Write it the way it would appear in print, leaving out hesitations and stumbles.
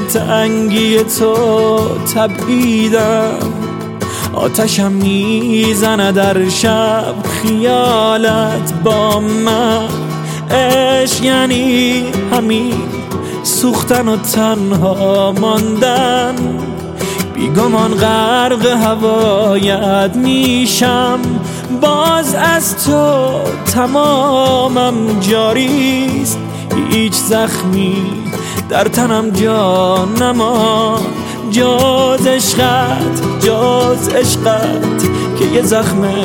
دلتنگی تو تپیدم، آتشم میزنه در شب خیالت با من. عشق یعنی همین سوختن و تنها ماندن، بیگمان غرق هوایت میشم، باز از تو تمامم جاریست. هیچ زخمی در تنم جا نماند جز عشقت که یه زخم